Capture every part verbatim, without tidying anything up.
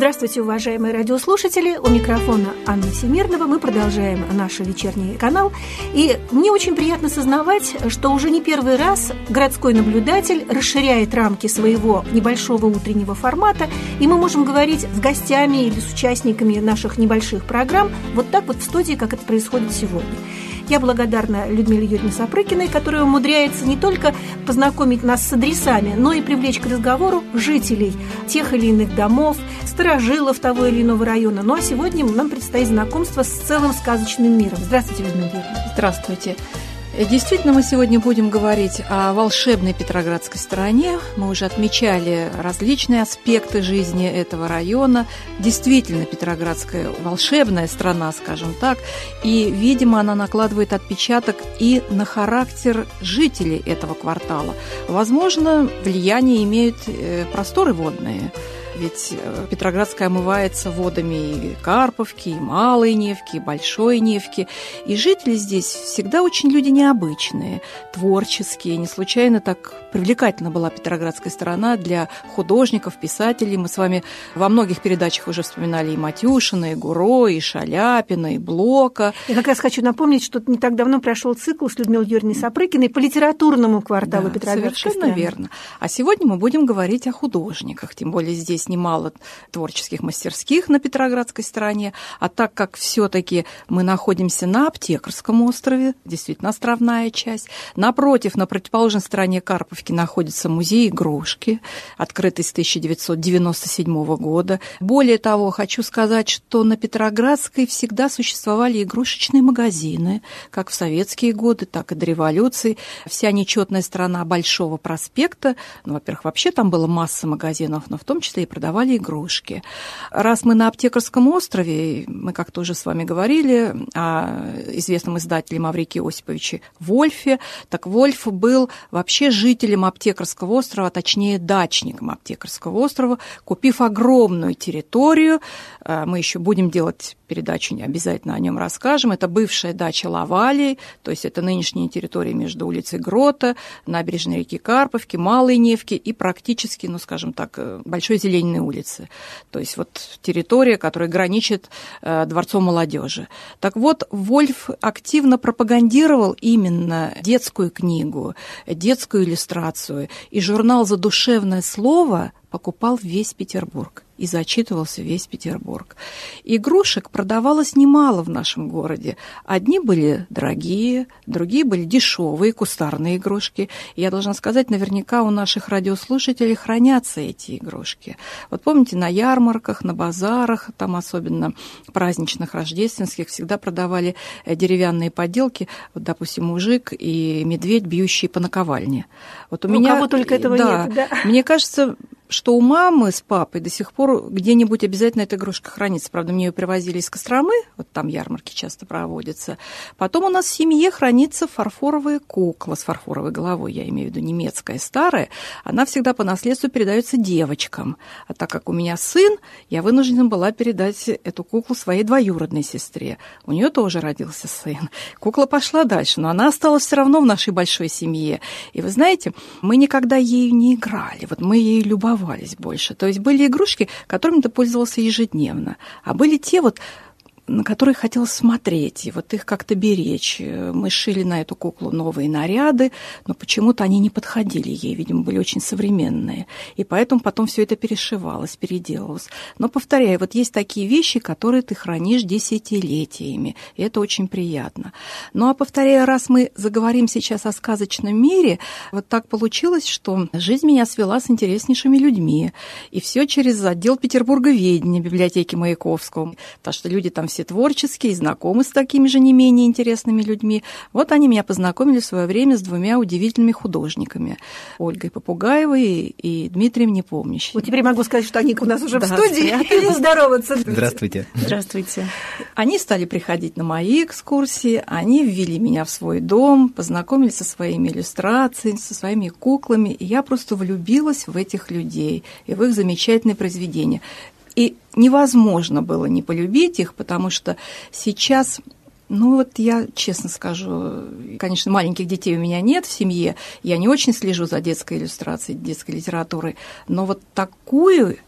Здравствуйте, уважаемые радиослушатели. У микрофона Анна Всемирнова. Мы продолжаем наш вечерний канал. И мне очень приятно сознавать, что уже не первый раз городской наблюдатель расширяет рамки своего небольшого утреннего формата, и мы можем говорить с гостями или с участниками наших небольших программ вот так вот в студии, как это происходит сегодня. Я благодарна Людмиле Юрьевне Сапрыкиной, которая умудряется не только познакомить нас с адресами, но и привлечь к разговору жителей тех или иных домов, старожилов того или иного района. Ну а сегодня нам предстоит знакомство с целым сказочным миром. Здравствуйте, Людмила Юрьевна. Здравствуйте. Действительно, мы сегодня будем говорить о волшебной Петроградской стороне. Мы уже отмечали различные аспекты жизни этого района. Действительно, Петроградская волшебная страна, скажем так. И, видимо, она накладывает отпечаток и на характер жителей этого квартала. Возможно, влияние имеют просторы водные. Ведь Петроградская омывается водами и Карповки, и Малой Невки, и Большой Невки. И жители здесь всегда очень люди необычные, творческие. Не случайно так привлекательна была Петроградская сторона для художников, писателей. Мы с вами во многих передачах уже вспоминали и Матюшина, и Гуро, и Шаляпина, и Блока. Я как раз хочу напомнить, что не так давно прошел цикл с Людмилой Юрьевной Сапрыкиной по литературному кварталу, да, Петроградской совершенно страны. Верно. А сегодня мы будем говорить о художниках, тем более здесь немало творческих мастерских на Петроградской стороне, а так как все-таки мы находимся на Аптекарском острове, действительно островная часть, напротив, на противоположной стороне Карповки находится музей игрушки, открытый с тысяча девятьсот девяносто седьмого года. Более того, хочу сказать, что на Петроградской всегда существовали игрушечные магазины, как в советские годы, так и до революции. Вся нечетная сторона Большого проспекта, ну, во-первых, вообще там была масса магазинов, но в том числе и продавали игрушки. Раз мы на Аптекарском острове, мы как-то уже с вами говорили о известном издателе Маврикии Осиповиче Вольфе, так Вольф был вообще жителем Аптекарского острова, а точнее дачником Аптекарского острова, купив огромную территорию. Мы еще будем делать передачу, обязательно о нем расскажем. Это бывшая дача Лавалии, то есть это нынешняя территория между улицей Грота, набережной реки Карповки, Малой Невки и практически, ну, скажем так, Большой Зелениной улицы. То есть вот территория, которая граничит э, Дворцом молодежи. Так вот, Вольф активно пропагандировал именно детскую книгу, детскую иллюстрацию, и журнал «Задушевное слово» покупал весь Петербург. И зачитывался весь Петербург. Игрушек продавалось немало в нашем городе. Одни были дорогие, другие были дешевые, кустарные игрушки. И я должна сказать, наверняка у наших радиослушателей хранятся эти игрушки. Вот помните, на ярмарках, на базарах, там особенно праздничных, рождественских, всегда продавали деревянные поделки, вот, допустим, мужик и медведь, бьющие по наковальне. Вот у, у меня кого только этого да, нет, да? Мне кажется, что у мамы с папой до сих пор где-нибудь обязательно эта игрушка хранится. Правда, мне ее привозили из Костромы, вот там ярмарки часто проводятся. Потом у нас в семье хранится фарфоровая кукла с фарфоровой головой, я имею в виду немецкая, старая. Она всегда по наследству передается девочкам. А так как у меня сын, я вынуждена была передать эту куклу своей двоюродной сестре. У нее тоже родился сын. Кукла пошла дальше, но она осталась все равно в нашей большой семье. И вы знаете, мы никогда ею не играли, вот мы ею любовались больше. То есть были игрушки, которыми ты пользовался ежедневно, а были те вот, на которые хотелось смотреть, и вот их как-то беречь. Мы шили на эту куклу новые наряды, но почему-то они не подходили ей, видимо, были очень современные. И поэтому потом все это перешивалось, переделывалось. Но, повторяю, вот есть такие вещи, которые ты хранишь десятилетиями, и это очень приятно. Ну, а повторяю, раз мы заговорим сейчас о сказочном мире, вот так получилось, что жизнь меня свела с интереснейшими людьми. И все через отдел Петербурговедения библиотеки Маяковского, потому что люди там все творческие, знакомы с такими же не менее интересными людьми. Вот они меня познакомили в свое время с двумя удивительными художниками. Ольгой Попугаевой и Дмитрием Непомнящим. Вот теперь могу сказать, что они у нас уже да, в студии. Здороваться. Здравствуйте. Здравствуйте. Они стали приходить на мои экскурсии, они ввели меня в свой дом, познакомили со своими иллюстрациями, со своими куклами, и я просто влюбилась в этих людей и в их замечательные произведения. И невозможно было не полюбить их, потому что сейчас, ну вот я честно скажу, конечно, маленьких детей у меня нет в семье, я не очень слежу за детской иллюстрацией, детской литературой, но вот такую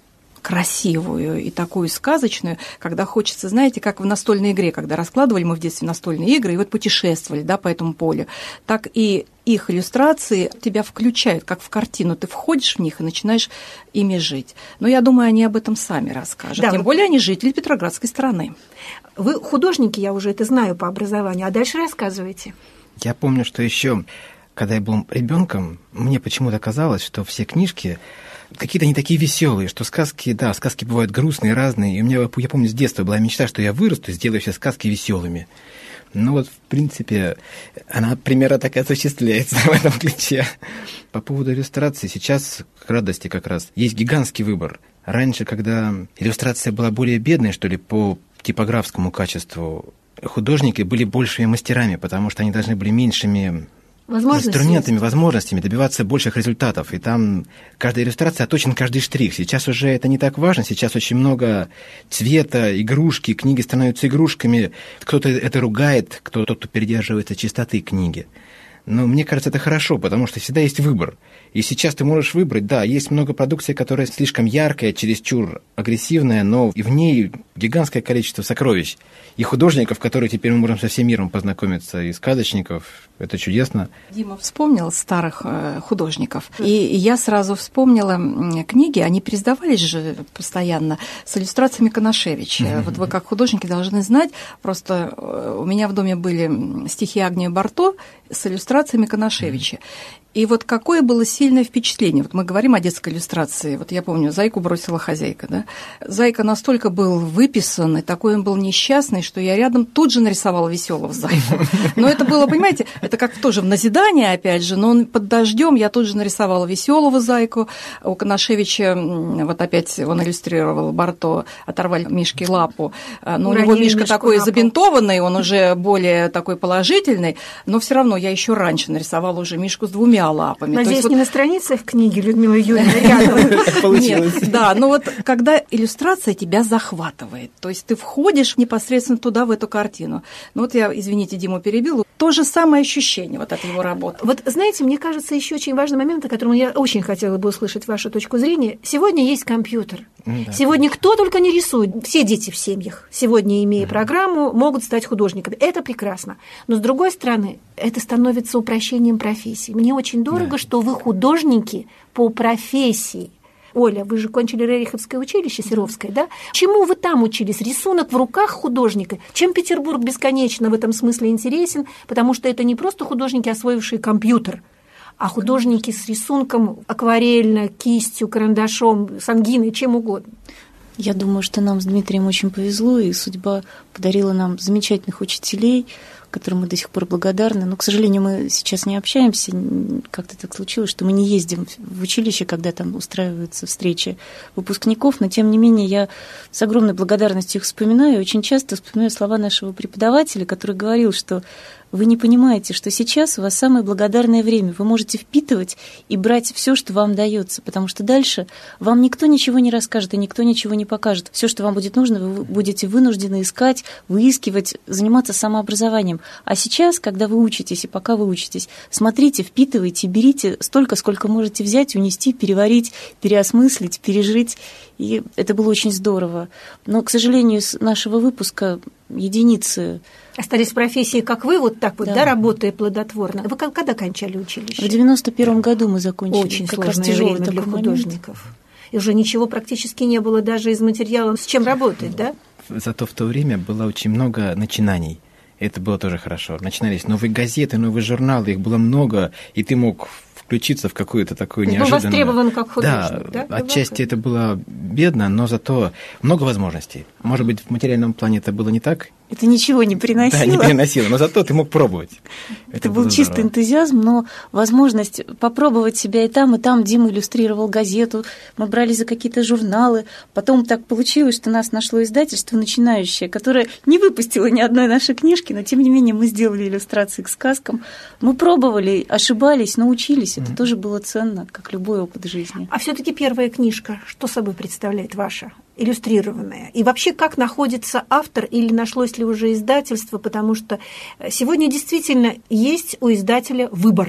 красивую и такую сказочную, когда хочется, знаете, как в настольной игре, когда раскладывали мы в детстве настольные игры и вот путешествовали, да, по этому полю, так и их иллюстрации тебя включают, как в картину. Ты входишь в них и начинаешь ими жить. Но я думаю, они об этом сами расскажут. Да, Тем вот... более они жители Петроградской стороны. Вы художники, я уже это знаю по образованию, а дальше рассказывайте. Я помню, что еще, когда я был ребенком, мне почему-то казалось, что все книжки какие-то не такие веселые, что сказки, да, сказки бывают грустные, разные. И у меня, я помню, с детства была мечта, что я вырасту и сделаю все сказки веселыми. Ну вот, в принципе, она примерно так и осуществляется в этом ключе. По поводу иллюстрации, сейчас, к радости как раз, есть гигантский выбор. Раньше, когда иллюстрация была более бедной, что ли, по типографскому качеству, художники были большими мастерами, потому что они должны были меньшими инструментами, возможностями добиваться больших результатов. И там каждая иллюстрация оточен каждый штрих. Сейчас уже это не так важно. Сейчас очень много цвета, игрушки, книги становятся игрушками. Кто-то это ругает, кто-то кто придерживается чистоты книги. Но мне кажется, это хорошо, потому что всегда есть выбор. И сейчас ты можешь выбрать, да, есть много продукции, которая слишком яркая, чересчур агрессивная, но и в ней гигантское количество сокровищ. И художников, которые теперь мы можем со всем миром познакомиться, и сказочников. Это чудесно. Дима вспомнил старых художников. И я сразу вспомнила книги, они переиздавались же постоянно, с иллюстрациями Конашевича. Mm-hmm. Вот вы как художники должны знать, просто у меня в доме были стихи Агния Барто с иллюстрациями Конашевича. И вот какое было сильное впечатление. Вот мы говорим о детской иллюстрации. Вот я помню, «Зайку бросила хозяйка». Да? Зайка настолько был выписан, и такой он был несчастный, что я рядом тут же нарисовала веселого зайку. Но это было, понимаете, это как тоже в назидание, опять же, но он под дождем я тут же нарисовала веселого зайку. У Конашевича, вот опять он иллюстрировал Барто, оторвали Мишке лапу. Но у него Мишка такой забинтованный, он уже более такой положительный, но все равно я еще раньше нарисовала уже Мишку с двумя лапами. Надеюсь, не вот... на страницах книги Людмилы Юрьевны рядом. Получилось. Да, но вот когда иллюстрация тебя захватывает, то есть ты входишь непосредственно туда, в эту картину. Ну вот я, извините, Диму перебила, то же самое ощущение вот от его работы. Вот знаете, мне кажется, еще очень важный момент, о котором я очень хотела бы услышать вашу точку зрения. Сегодня есть компьютер. Да. Сегодня кто только не рисует. Все дети в семьях, сегодня, имея да. программу, могут стать художниками. Это прекрасно. Но, с другой стороны, это становится упрощением профессии. Мне очень дорого, да. что вы художники по профессии. Оля, вы же кончили Рериховское училище Серовское, да? Чему вы там учились? Рисунок в руках художника. Чем Петербург бесконечно в этом смысле интересен? Потому что это не просто художники, освоившие компьютер, а художники с рисунком акварельно, кистью, карандашом, сангиной, чем угодно. Я думаю, что нам с Дмитрием очень повезло, и судьба подарила нам замечательных учителей, которым мы до сих пор благодарны. Но, к сожалению, мы сейчас не общаемся. Как-то так случилось, что мы не ездим в училище, когда там устраиваются встречи выпускников. Но, тем не менее, я с огромной благодарностью их вспоминаю. И очень часто вспоминаю слова нашего преподавателя, который говорил, что вы не понимаете, что сейчас у вас самое благодарное время. Вы можете впитывать и брать все, что вам дается, потому что дальше вам никто ничего не расскажет и никто ничего не покажет. Все, что вам будет нужно, вы будете вынуждены искать, выискивать, заниматься самообразованием. А сейчас, когда вы учитесь и пока вы учитесь, смотрите, впитывайте, берите столько, сколько можете взять, унести, переварить, переосмыслить, пережить. И это было очень здорово. Но, к сожалению, с нашего выпуска единицы остались в профессии, как вы, вот так вот, да, да работая плодотворно. Вы когда кончали училище? В девяносто первом году мы закончили. Очень сложное время для художников. И уже ничего практически не было даже из материала, с чем работать, да? Зато в то время было очень много начинаний. Это было тоже хорошо. Начинались новые газеты, новые журналы, их было много, и ты мог включиться в какую-то такую неожиданную... Был востребован как художник, да? Да, отчасти это было бедно, но зато много возможностей. Может быть, в материальном плане это было не так? Это ничего не приносило. Да, не приносило, но зато ты мог пробовать. Это, это был чистый здорово. Энтузиазм, но возможность попробовать себя и там, и там. Дима иллюстрировал газету, мы брались за какие-то журналы. Потом так получилось, что нас нашло издательство начинающее, которое не выпустило ни одной нашей книжки, но тем не менее мы сделали иллюстрации к сказкам. Мы пробовали, ошибались, научились. Это mm-hmm. тоже было ценно, как любой опыт жизни. А все-таки первая книжка, что собой представляет ваша? Иллюстрированная. И вообще, как находится автор или нашлось ли уже издательство, потому что сегодня действительно есть у издателя выбор.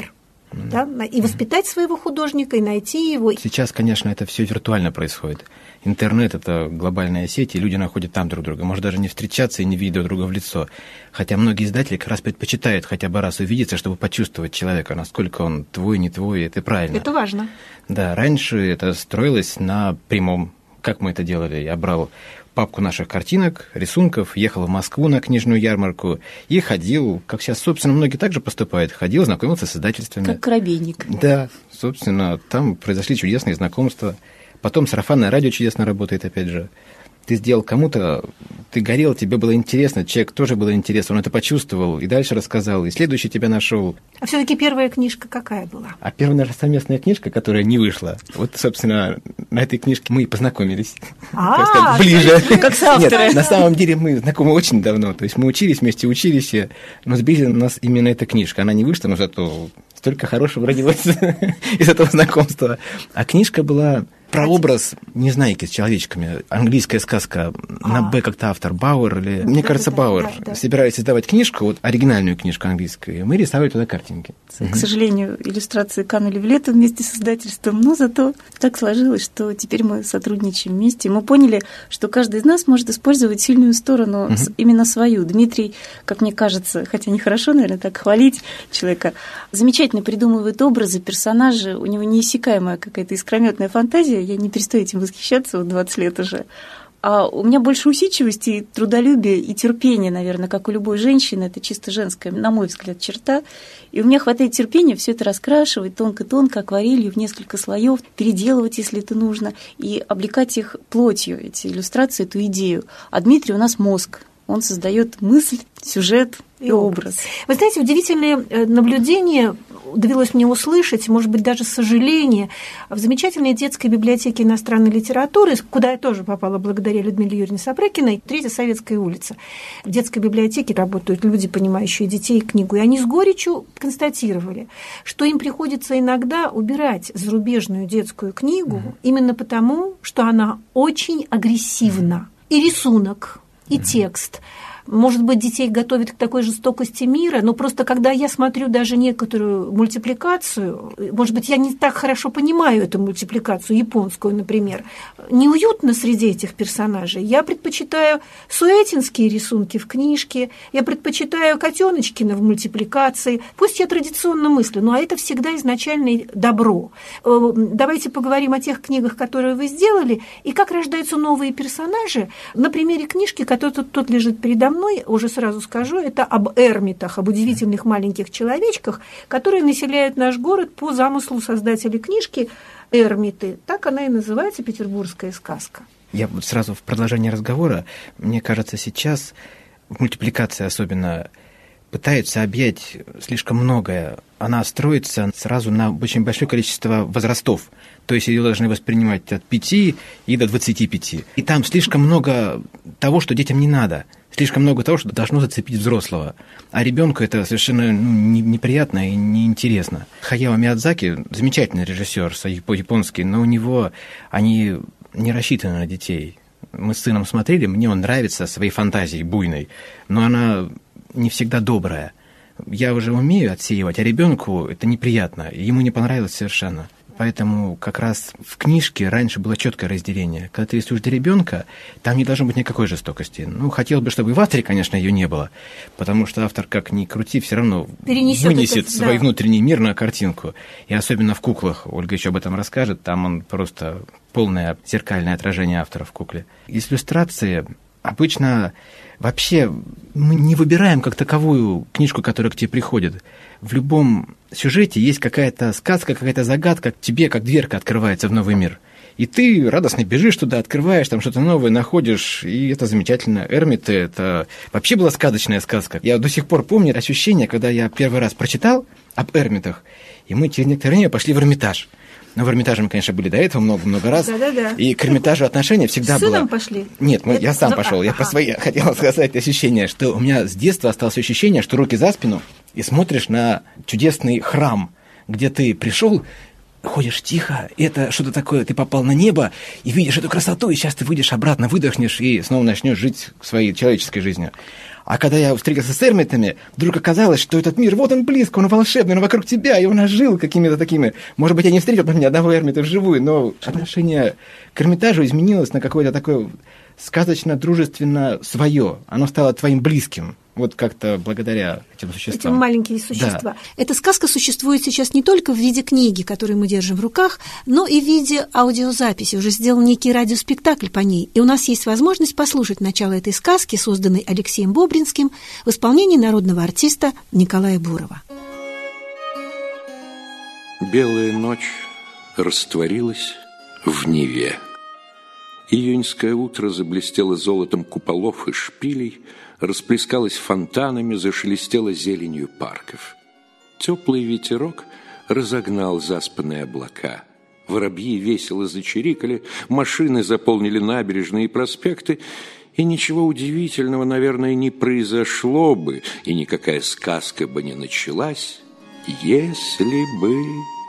Да? И воспитать своего художника, и найти его. Сейчас, конечно, это все виртуально происходит. Интернет – это глобальная сеть, и люди находят там друг друга. Может даже не встречаться и не видеть друг друга в лицо. Хотя многие издатели как раз предпочитают хотя бы раз увидеться, чтобы почувствовать человека, насколько он твой, не твой, это правильно. Это важно. Да, раньше это строилось на прямом. Как мы это делали? Я брал папку наших картинок, рисунков, ехал в Москву на книжную ярмарку и ходил, как сейчас, собственно, многие также поступают, ходил, знакомился с издательствами. Как коробейник. Да, собственно, там произошли чудесные знакомства. Потом сарафанное радио чудесно работает, опять же. Ты сделал кому-то, ты горел, тебе было интересно, человек тоже было интересно, он это почувствовал и дальше рассказал, и следующий тебя нашел. А все-таки первая книжка какая была? А первая наша совместная книжка, которая не вышла, вот, собственно, на этой книжке мы и познакомились. А, ближе. Как соавторы. Нет, на самом деле мы знакомы очень давно, то есть мы учились вместе, учились, но сблизила нас именно эта книжка. Она не вышла, но зато столько хорошего родилось из этого знакомства. А книжка была про образ незнайки с человечками. Английская сказка. А. На «Б» как-то автор Бауэр или... Мне да, кажется, да, Бауэр. Да, да. Собирались издавать книжку, вот оригинальную книжку английскую, и мы рисовали туда картинки. К сожалению, иллюстрации канули в лето вместе с издательством, но зато так сложилось, что теперь мы сотрудничаем вместе. Мы поняли, что каждый из нас может использовать сильную сторону, угу. именно свою. Дмитрий, как мне кажется, хотя нехорошо, наверное, так хвалить человека, замечательно придумывает образы, персонажи, у него неиссякаемая какая-то искрометная фантазия, я не перестаю этим восхищаться, вот двадцать лет уже. А у меня больше усидчивости, и трудолюбия, и терпения, наверное, как у любой женщины. Это чисто женская, на мой взгляд, черта. И у меня хватает терпения все это раскрашивать тонко-тонко, акварелью в несколько слоев, переделывать, если это нужно, и облекать их плотью, эти иллюстрации, эту идею. А Дмитрий у нас мозг. Он создает мысль, сюжет и образ. Вы знаете, удивительное наблюдение довелось мне услышать, может быть, даже сожаление, в замечательной детской библиотеке иностранной литературы, куда я тоже попала благодаря Людмиле Юрьевне Сапрыкиной, Третья Советская улица. В детской библиотеке работают люди, понимающие детей и книгу, и они с горечью констатировали, что им приходится иногда убирать зарубежную детскую книгу mm-hmm. именно потому, что она очень агрессивна. И рисунок, и текст. Может быть, детей готовят к такой жестокости мира, но просто когда я смотрю даже некоторую мультипликацию, может быть, я не так хорошо понимаю эту мультипликацию, японскую, например, неуютно среди этих персонажей. Я предпочитаю суэтинские рисунки в книжке, я предпочитаю Котёночкина в мультипликации. Пусть я традиционно мыслю, но это всегда изначально добро. Давайте поговорим о тех книгах, которые вы сделали, и как рождаются новые персонажи. На примере книжки, которая тут, тут лежит передо мной, уже сразу скажу, это об эрмитах, об удивительных маленьких человечках, которые населяют наш город по замыслу создателей книжки «Эрмиты». Так она и называется, «Петербургская сказка». Я вот сразу в продолжение разговора, мне кажется, сейчас мультипликация особенно пытается объять слишком многое. Она строится сразу на очень большое количество возрастов. То есть ее должны воспринимать от пяти и до двадцати пяти. И там слишком много того, что детям не надо. Слишком много того, что должно зацепить взрослого. А ребенку это совершенно ну, неприятно и неинтересно. Хаяо Миядзаки замечательный режиссер по-японски, но у него они не рассчитаны на детей. Мы с сыном смотрели, мне он нравится своей фантазией буйной, но она не всегда добрая. Я уже умею отсеивать, а ребенку это неприятно, ему не понравилось совершенно. Поэтому как раз в книжке раньше было четкое разделение. Когда ты рисуешь для ребенка, там не должно быть никакой жестокости. Ну, хотелось бы, чтобы и в авторе, конечно, ее не было, потому что автор, как ни крути, все равно перенесет вынесет это, свой да. внутренний мир на картинку. И особенно в куклах, Ольга еще об этом расскажет, там он просто полное зеркальное отражение автора в кукле. Иллюстрации обычно вообще мы не выбираем как таковую книжку, которая к тебе приходит. В любом сюжете есть какая-то сказка, какая-то загадка, тебе как дверка открывается в новый мир. И ты радостно бежишь туда, открываешь, там что-то новое находишь, и это замечательно. Эрмиты – это вообще была сказочная сказка. Я до сих пор помню ощущение, когда я первый раз прочитал об эрмитах, и мы через некоторое время пошли в Эрмитаж. Но в Эрмитаже мы, конечно, были до этого много-много раз. Да-да-да. И к Эрмитажу отношение всегда с сыном было... пошли? Нет, мы, я сам пошел. Я по своей хотел сказать ощущение, что у меня с детства осталось ощущение, что руки за спину, и смотришь на чудесный храм, где ты пришел, ходишь тихо, и это что-то такое, ты попал на небо и видишь эту красоту, и сейчас ты выйдешь обратно, выдохнешь и снова начнешь жить своей человеческой жизнью. А когда я встретился с эрмитами, вдруг оказалось, что этот мир, вот он близко, он волшебный, он вокруг тебя, и он ожил какими-то такими... Может быть, я не встретил ни одного эрмита вживую, но отношение к Эрмитажу изменилось на какое-то такое сказочно-дружественно свое. Оно стало твоим близким. Вот как-то благодаря этим существам. Этим маленькие существа. Да. Эта сказка существует сейчас не только в виде книги, которую мы держим в руках, но и в виде аудиозаписи. Уже сделан некий радиоспектакль по ней. И у нас есть возможность послушать начало этой сказки, созданной Алексеем Бобринским, в исполнении народного артиста Николая Бурова. Белая ночь растворилась в Неве. Июньское утро заблестело золотом куполов и шпилей, расплескалось фонтанами, зашелестело зеленью парков. Теплый ветерок разогнал заспанные облака. Воробьи весело зачирикали, машины заполнили набережные и проспекты, и ничего удивительного, наверное, не произошло бы, и никакая сказка бы не началась, если бы...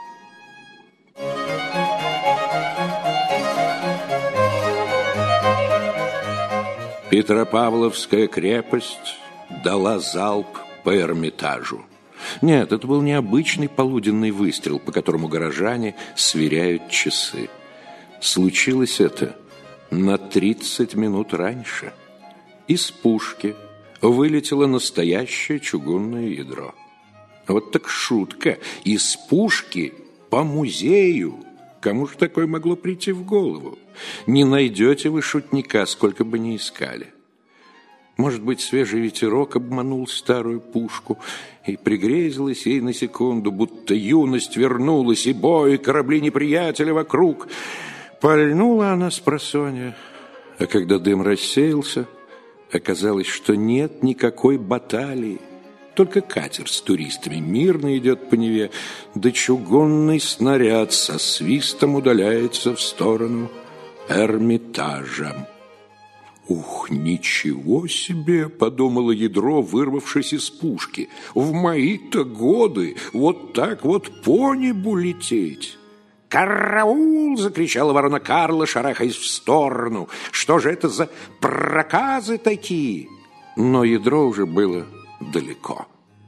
Петропавловская крепость дала залп по Эрмитажу. Нет, это был необычный полуденный выстрел, по которому горожане сверяют часы. Случилось это на тридцать минут раньше. Из пушки вылетело настоящее чугунное ядро. Вот так шутка. Из пушки по музею. Кому же такое могло прийти в голову? Не найдете вы шутника, сколько бы ни искали. Может быть, свежий ветерок обманул старую пушку, и пригрезилась ей на секунду, будто юность вернулась, и бой, и корабли неприятеля вокруг. Пальнула она спросонья, а когда дым рассеялся, оказалось, что нет никакой баталии. Только катер с туристами мирно идет по Неве, да чугунный снаряд со свистом удаляется в сторону Эрмитажа. «Ух, ничего себе!» — подумало ядро, вырвавшись из пушки. «В мои-то годы вот так вот по небу лететь!» «Караул!» — закричала ворона Карла, шарахаясь в сторону. «Что же это за проказы такие?» Но ядро уже было далеко.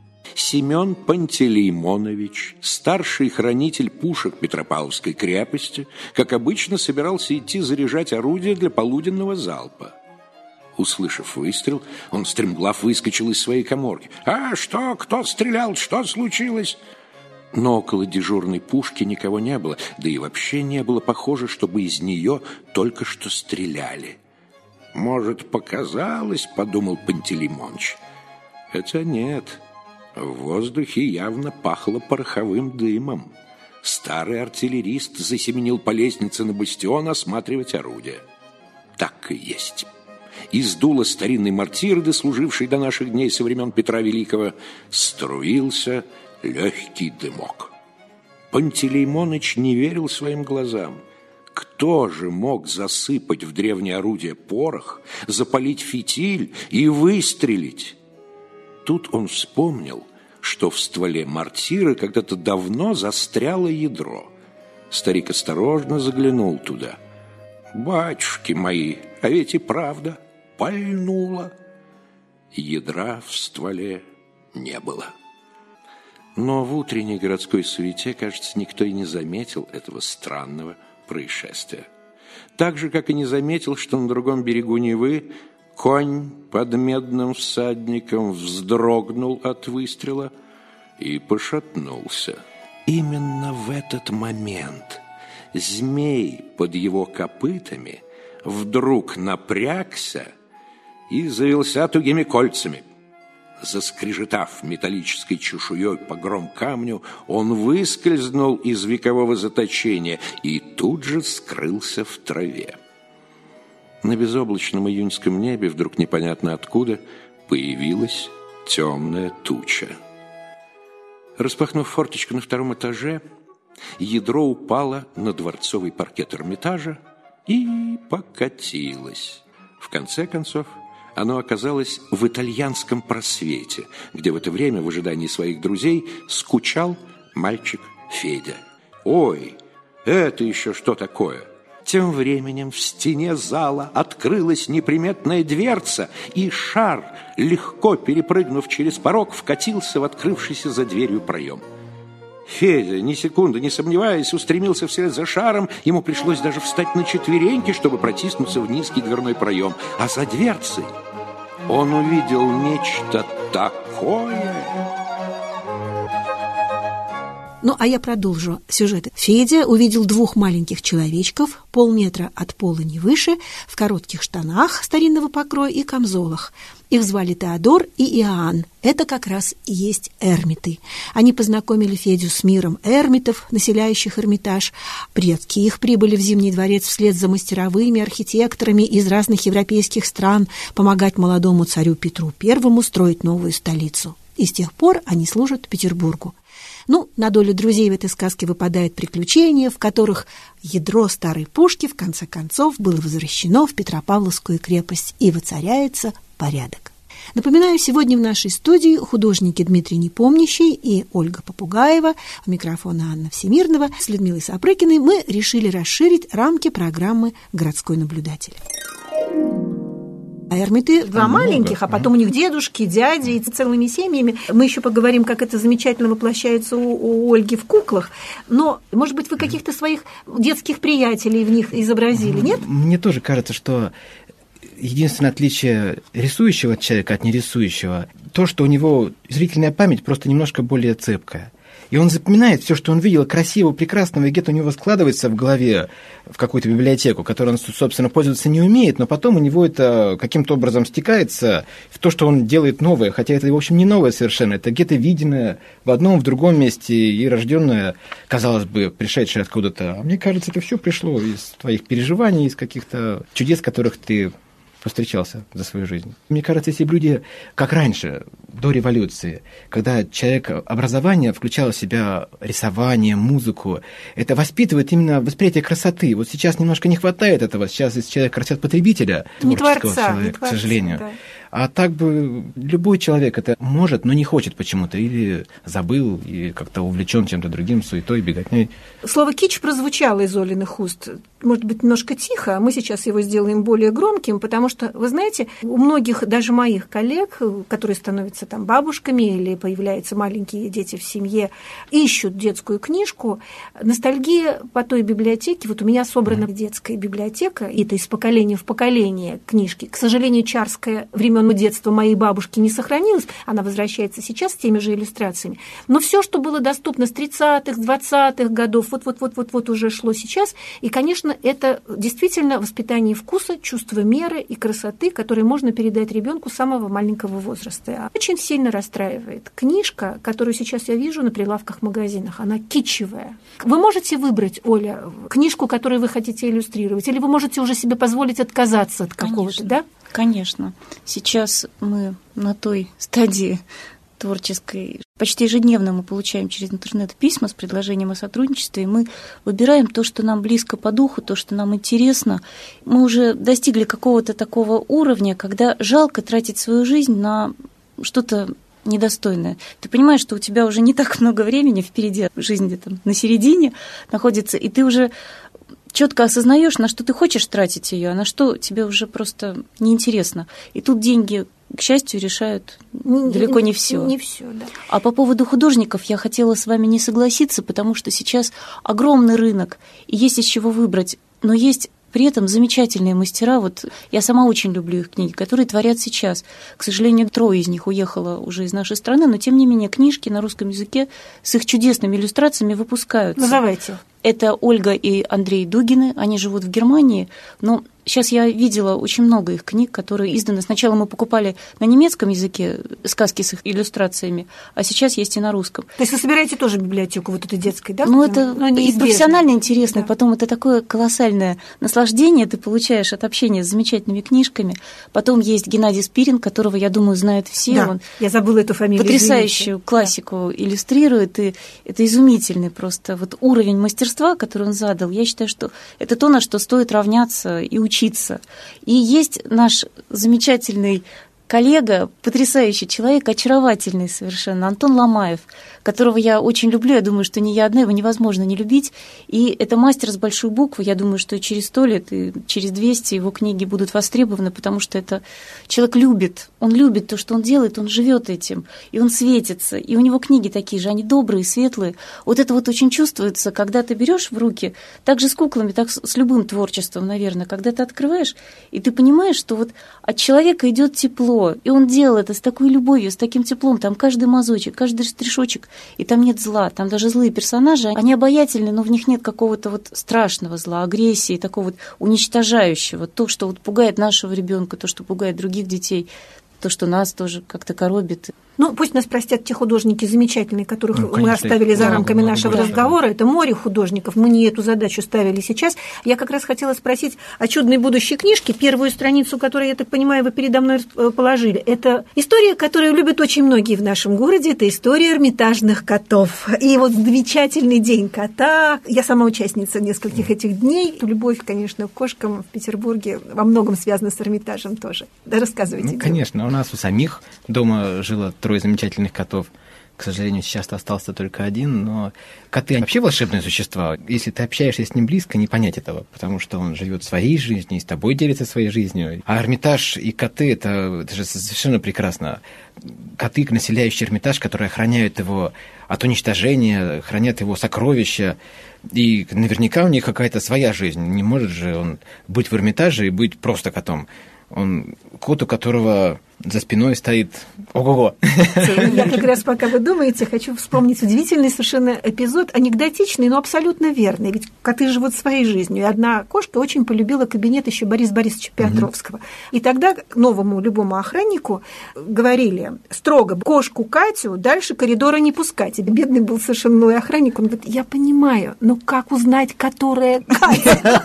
Семен Пантелеймонович, старший хранитель пушек Петропавловской крепости, как обычно, собирался идти заряжать орудие для полуденного залпа. Услышав выстрел, он стремглав выскочил из своей каморки. «А что? Кто стрелял? Что случилось?» Но около дежурной пушки никого не было, да и вообще не было похоже, чтобы из нее только что стреляли. «Может, показалось?» — подумал Пантелеймоныч. Хотя нет, в воздухе явно пахло пороховым дымом. Старый артиллерист засеменил по лестнице на бастион осматривать орудие. Так и есть. Из дула старинной мортиры, служившей до наших дней со времен Петра Великого, струился легкий дымок. Пантелеймоныч не верил своим глазам. Кто же мог засыпать в древнее орудие порох, запалить фитиль и выстрелить? Тут он вспомнил, что в стволе мортиры когда-то давно застряло ядро. Старик осторожно заглянул туда. «Батюшки мои, а ведь и правда пальнуло». Ядра в стволе не было. Но в утренней городской суете, кажется, никто и не заметил этого странного происшествия. Так же, как и не заметил, что на другом берегу Невы конь под медным всадником вздрогнул от выстрела и пошатнулся. Именно в этот момент змей под его копытами вдруг напрягся и завился тугими кольцами. Заскрежетав металлической чешуей по гром камню, он выскользнул из векового заточения и тут же скрылся в траве. На безоблачном июньском небе вдруг непонятно откуда появилась темная туча. Распахнув форточку на втором этаже, ядро упало на дворцовый паркет Эрмитажа и покатилось. В конце концов, оно оказалось в итальянском просвете, где в это время, в ожидании своих друзей, скучал мальчик Федя. «Ой, Это еще что такое? Тем временем в стене зала открылась неприметная дверца, и шар, легко перепрыгнув через порог, вкатился в открывшийся за дверью проем. Федя, ни секунды не сомневаясь, устремился вслед за шаром. Ему пришлось даже встать на четвереньки, чтобы протиснуться в низкий дверной проем. А за дверцей он увидел нечто такое... Ну, а я продолжу сюжет. Федя увидел двух маленьких человечков, полметра от пола не выше, в коротких штанах старинного покроя и камзолах. Их звали Теодор и Иоанн. Это как раз и есть эрмиты. Они познакомили Федю с миром эрмитов, населяющих Эрмитаж. Предки их прибыли в Зимний дворец вслед за мастеровыми архитекторами из разных европейских стран помогать молодому царю Петру Первому строить новую столицу. И с тех пор они служат Петербургу. Ну, на долю друзей в этой сказке выпадает приключения, в которых ядро старой пушки в конце концов было возвращено в Петропавловскую крепость, и воцаряется порядок. Напоминаю, сегодня в нашей студии художники Дмитрий Непомнящий и Ольга Попугаева, у микрофона Анна Всемирнова. С Людмилой Сапрыкиной мы решили расширить рамки программы «Городской наблюдатель». А эрмиты два много, маленьких, а потом у них дедушки, дяди и целыми семьями. Мы еще поговорим, как это замечательно воплощается у, у Ольги в куклах. Но, может быть, вы каких-то своих детских приятелей в них изобразили, нет? Мне тоже кажется, что единственное отличие рисующего человека от нерисующего то, что у него зрительная память просто немножко более цепкая. И он запоминает все, что он видел красивого, прекрасного, и где-то у него складывается в голове в какую-то библиотеку, которой он, собственно, пользоваться не умеет, но потом у него это каким-то образом стекается в то, что он делает новое, хотя это, в общем, не новое совершенно, это где-то виденное в одном, в другом месте и рожденное, казалось бы, пришедшее откуда-то. А мне кажется, это все пришло из твоих переживаний, из каких-то чудес, которых ты повстречался за свою жизнь. Мне кажется, если бы люди, как раньше, до революции, когда человек образование включало в себя рисование, музыку, это воспитывает именно восприятие красоты. Вот сейчас немножко не хватает этого. Сейчас из человека растет потребителя, не творческого творца, человека, не творца, к сожалению. Да. А так бы любой человек это может, но не хочет почему-то, или забыл, и как-то увлечен чем-то другим, суетой, беготней. Слово «кич» прозвучало из Олиных уст. Может быть, немножко тихо, а мы сейчас его сделаем более громким, потому что, вы знаете, у многих, даже моих коллег, которые становятся там бабушками или появляются маленькие дети в семье, ищут детскую книжку, ностальгия по той библиотеке. Вот у меня собрана mm. детская библиотека, и это из поколения в поколение книжки. К сожалению, чарская времен детства моей бабушки не сохранилась, она возвращается сейчас с теми же иллюстрациями. Но все, что было доступно с тридцатых, двадцатых годов, вот-вот-вот-вот уже шло сейчас, и, конечно, это действительно воспитание вкуса, чувство меры и красоты, которые можно передать ребенку с самого маленького возраста. Очень сильно расстраивает книжка, которую сейчас я вижу на прилавках в магазинах. Она китчевая. Вы можете выбрать, Оля, книжку, которую вы хотите иллюстрировать, или вы можете уже себе позволить отказаться от какого-то, да? Конечно. Сейчас мы на той стадии творческой. Почти ежедневно мы получаем через интернет письма с предложением о сотрудничестве, и мы выбираем то, что нам близко по духу, то, что нам интересно. Мы уже достигли какого-то такого уровня, когда жалко тратить свою жизнь на что-то недостойное. Ты понимаешь, что у тебя уже не так много времени впереди, жизнь где-то на середине находится, и ты уже четко осознаешь, на что ты хочешь тратить ее, а на что тебе уже просто неинтересно. И тут деньги, к счастью, решают не, далеко не все. Не все, да. А по поводу художников я хотела с вами не согласиться, потому что сейчас огромный рынок, и есть из чего выбрать, но есть при этом замечательные мастера, вот я сама очень люблю их книги, которые творят сейчас. К сожалению, трое из них уехало уже из нашей страны, но тем не менее книжки на русском языке с их чудесными иллюстрациями выпускаются. Называйте. Это Ольга и Андрей Дугины, они живут в Германии, но сейчас я видела очень много их книг, которые изданы. Сначала мы покупали на немецком языке сказки с их иллюстрациями, а сейчас есть и на русском. То есть вы собираете тоже библиотеку вот этой детской, да? Ну, это ну, и профессионально интересно, да. Потом это такое колоссальное наслаждение ты получаешь от общения с замечательными книжками. Потом есть Геннадий Спирин, которого, я думаю, знают все. Да, Он я забыла эту фамилию. Потрясающую извините. классику да. иллюстрирует, и это изумительный просто вот уровень мастерства, который он задал. Я считаю, что это то, на что стоит равняться и учиться. И есть наш замечательный коллега, потрясающий человек, очаровательный совершенно, Антон Ломаев, которого я очень люблю, я думаю, что не я одна, его невозможно не любить, и это мастер с большой буквы, я думаю, что через сто лет и через двести его книги будут востребованы, потому что это человек любит, он любит то, что он делает, он живет этим, и он светится, и у него книги такие же, они добрые, светлые, вот это вот очень чувствуется, когда ты берешь в руки, так же с куклами, так с любым творчеством, наверное, когда ты открываешь, и ты понимаешь, что вот от человека идет тепло, и он делал это с такой любовью, с таким теплом, там каждый мазочек, каждый штришочек, и там нет зла, там даже злые персонажи, они обаятельны, но в них нет какого-то вот страшного зла, агрессии, такого вот уничтожающего, то, что вот пугает нашего ребенка, то, что пугает других детей, то, что нас тоже как-то коробит. Ну, пусть нас простят те художники замечательные, которых ну, конечно, мы оставили за да, рамками много, нашего много, разговора. да. Это море художников. Мы не эту задачу ставили сейчас. Я как раз хотела спросить о чудной будущей книжке. Первую страницу, которую, я так понимаю, вы передо мной положили. Это история, которую любят очень многие в нашем городе. Это история эрмитажных котов. И вот замечательный день кота. Я сама участница нескольких этих дней. Любовь, конечно, к кошкам в Петербурге во многом связана с Эрмитажем тоже. Да, рассказывайте. Ну, конечно, у нас у самих дома жило трое замечательных котов. К сожалению, сейчас остался только один, но коты вообще волшебные существа. Если ты общаешься с ним близко, не понять этого, потому что он живет своей жизнью и с тобой делится своей жизнью. А Эрмитаж и коты это, это же совершенно прекрасно. Коты, населяющие Эрмитаж, которые охраняют его от уничтожения, хранят его сокровища. И наверняка у них какая-то своя жизнь. Не может же он быть в Эрмитаже и быть просто котом. Он кот, у которого за спиной стоит ого-го. Я как раз, пока вы думаете, хочу вспомнить удивительный совершенно эпизод, анекдотичный, но абсолютно верный. Ведь коты живут своей жизнью. И одна кошка очень полюбила кабинет еще Бориса Борисовича Петровского. Mm-hmm. И тогда новому любому охраннику говорили строго: кошку Катю дальше коридора не пускать. И бедный был совершенно новый охранник. Он говорит: я понимаю, но как узнать, которая Катя?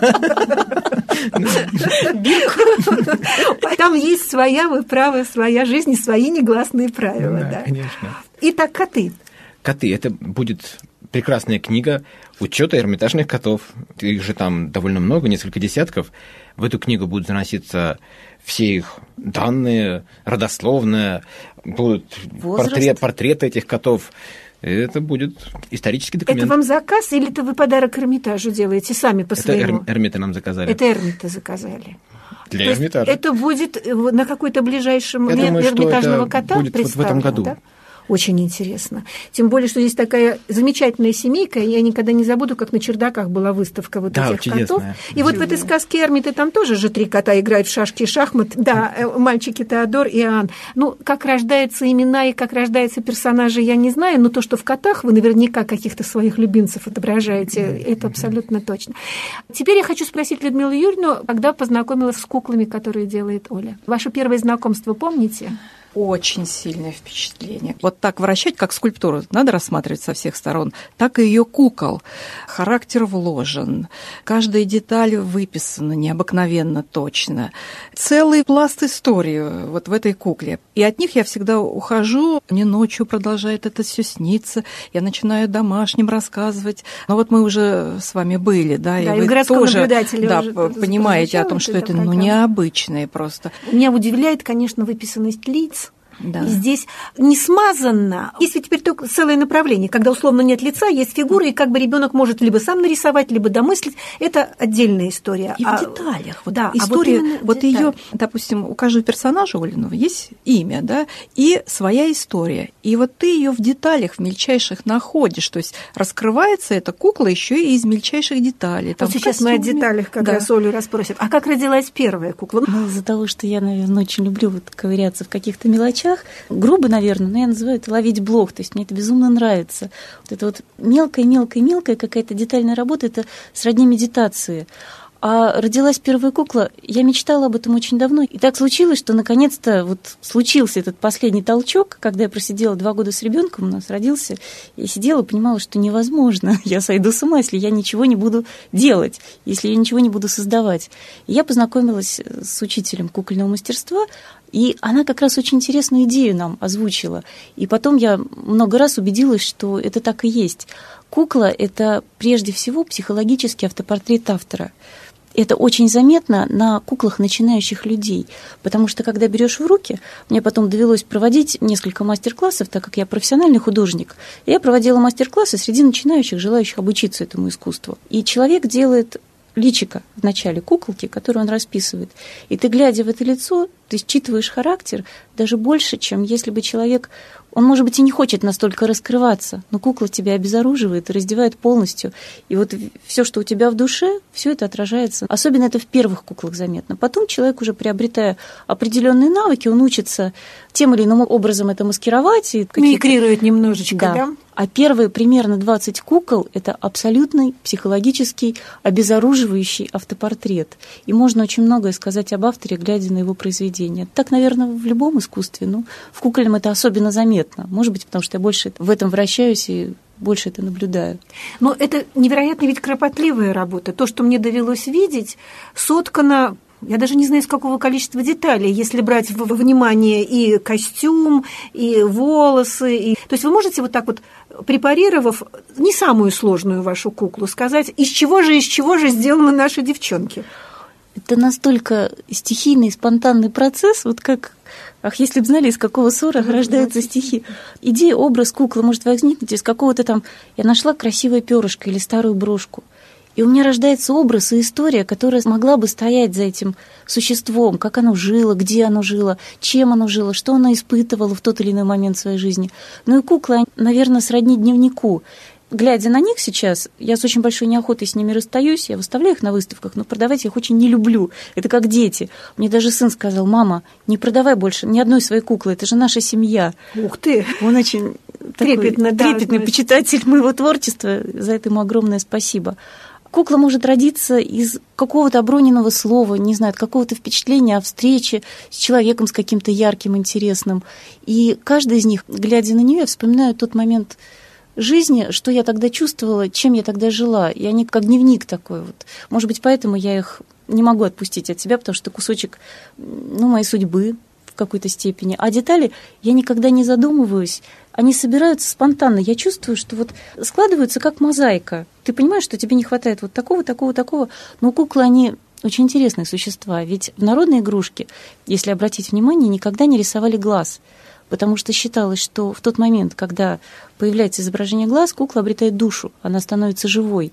Там есть своя, вы правы, своя жизнь и свои негласные правила. Да, да. конечно. Итак, коты. Коты. Это будет прекрасная книга учета эрмитажных котов. Их же там довольно много, несколько десятков. В эту книгу будут заноситься все их данные, родословные, будут портрет, портреты этих котов. Это будет исторический документ. Это вам заказ или это вы подарок Эрмитажу делаете сами по своему? Это Эрмиты нам заказали. Это Эрмиты заказали. Для То Эрмитажа. Это будет на какой-то ближайшем Я думаю, Эрмитажного кота будет вот в этом году. Да? Очень интересно. Тем более, что здесь такая замечательная семейка. Я никогда не забуду, как на чердаках была выставка вот да, этих чудесная. котов. И вот в этой сказке Эрмиты там тоже же три кота играют в шашки и шахмат. Да, мальчики Теодор и Иоанн. Ну, как рождаются имена и как рождаются персонажи, я не знаю, но то, что в котах вы наверняка каких-то своих любимцев отображаете, это абсолютно точно. Теперь я хочу спросить Людмилу Юрьевну, когда познакомилась с куклами, которые делает Оля. Ваше первое знакомство помните? Очень сильное впечатление. Вот так вращать, как скульптуру, надо рассматривать со всех сторон, так и ее кукол. Характер вложен, каждая деталь выписана необыкновенно точно. Целый пласт истории вот в этой кукле. И от них я всегда ухожу, мне ночью продолжает это все сниться, я начинаю домашним рассказывать. Но вот мы уже с вами были, да, да и, и вы тоже да, уже понимаете о том, что это ну, необычное просто. Меня удивляет, конечно, выписанность лиц. Да. И здесь не смазано. Есть ведь теперь только целое направление, когда условно нет лица, есть фигура, и как бы ребенок может либо сам нарисовать, либо домыслить. Это отдельная история. И а, в деталях. Вот да, история, а вот, вот ее, допустим, у каждого персонажа Олиного есть имя, да, и своя история. И вот ты ее в деталях, в мельчайших находишь. То есть раскрывается эта кукла еще и из мельчайших деталей. Там вот сейчас костюме. мы о деталях как да. раз Олю расспросим. А как родилась первая кукла? Ну, из-за того, что я, наверное, очень люблю вот ковыряться в каких-то мелочах, грубо, наверное, но я называю это ловить блох, то есть мне это безумно нравится. Вот это вот мелкая-мелкая-мелкая какая-то детальная работа, это сродни медитации. А родилась первая кукла, я мечтала об этом очень давно. И так случилось, что наконец-то вот случился этот последний толчок, когда я просидела два года с ребенком, у нас родился, и сидела и понимала, что невозможно. Я сойду с ума, если я ничего не буду делать, если я ничего не буду создавать. И я познакомилась с учителем кукольного мастерства, и она как раз очень интересную идею нам озвучила. И потом я много раз убедилась, что это так и есть. Кукла – это прежде всего психологический автопортрет автора. это очень заметно на куклах начинающих людей, потому что, когда берешь в руки, мне потом довелось проводить несколько мастер-классов, так как я профессиональный художник, и я проводила мастер-классы среди начинающих, желающих обучиться этому искусству. И человек делает личико в начале куколки, которую он расписывает, и ты, глядя в это лицо, ты считываешь характер даже больше, чем если бы человек... Он, может быть, и не хочет настолько раскрываться, но кукла тебя обезоруживает и раздевает полностью. И вот все, что у тебя в душе, все это отражается. Особенно это в первых куклах заметно. Потом человек, уже приобретая определенные навыки, он учится тем или иным образом это маскировать. И мимикрирует немножечко, да. да? А первые примерно двадцать кукол – это абсолютный психологический, обезоруживающий автопортрет. И можно очень многое сказать об авторе, глядя на его произведения. Так, наверное, в любом искусстве. Ну, в кукольном это особенно заметно. Может быть, потому что я больше в этом вращаюсь и больше это наблюдаю. Но это невероятно ведь кропотливая работа. То, что мне довелось видеть, соткано... Я даже не знаю, из какого количества деталей, если брать во внимание и костюм, и волосы. И... То есть вы можете вот так вот, препарировав не самую сложную вашу куклу, сказать, из чего же, из чего же сделаны наши девчонки? Это настолько стихийный, спонтанный процесс, вот как... Ах, если бы знали, из какого ссора рождаются стихи. Идея, образ куклы может возникнуть из какого-то там... Я нашла красивое перышко или старую брошку. И у меня рождается образ и история, которая могла бы стоять за этим существом, как оно жило, где оно жило, чем оно жило, что оно испытывало в тот или иной момент своей жизни. Ну и куклы, наверное, сродни дневнику. Глядя на них сейчас, я с очень большой неохотой с ними расстаюсь, я выставляю их на выставках, но продавать я их очень не люблю. Это как дети. Мне даже сын сказал: мама, не продавай больше ни одной своей куклы, это же наша семья. Ух ты! Он очень трепетно, такой да, трепетный почитатель моего творчества, за это ему огромное спасибо. Кукла может родиться из какого-то оброненного слова, не знаю, от какого-то впечатления о встрече с человеком, с каким-то ярким, интересным. И каждая из них, глядя на нее, я вспоминаю тот момент жизни, что я тогда чувствовала, чем я тогда жила. И они как дневник такой вот. Может быть, поэтому я их не могу отпустить от себя, потому что кусочек, ну, моей судьбы в какой-то степени. А детали я никогда не задумываюсь. Они собираются спонтанно. Я чувствую, что вот складываются как мозаика. Ты понимаешь, что тебе не хватает вот такого, такого, такого. Но куклы, они очень интересные существа. Ведь в народной игрушке, если обратить внимание, никогда не рисовали глаз. Потому что считалось, что в тот момент, когда появляется изображение глаз, кукла обретает душу, она становится живой.